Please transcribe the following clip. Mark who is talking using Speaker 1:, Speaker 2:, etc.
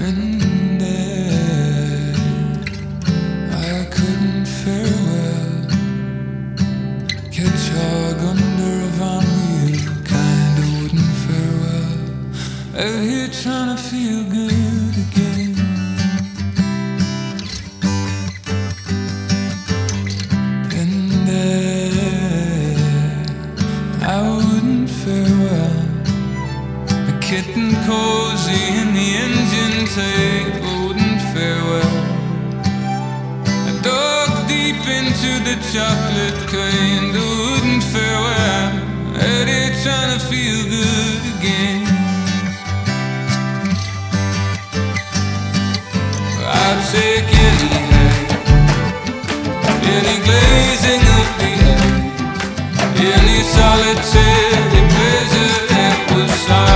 Speaker 1: And there I couldn't farewell catch hog under a van wheel, kinda wouldn't farewell. Out here trying to feel good again. And there I wouldn't farewell a kitten cozy in the engine tape, wouldn't farewell a dog deep into the chocolate kind, wouldn't farewell. Out here trying to feel good again. I'll take any high, any glazing of the eye, any solitary pleasure that was silent.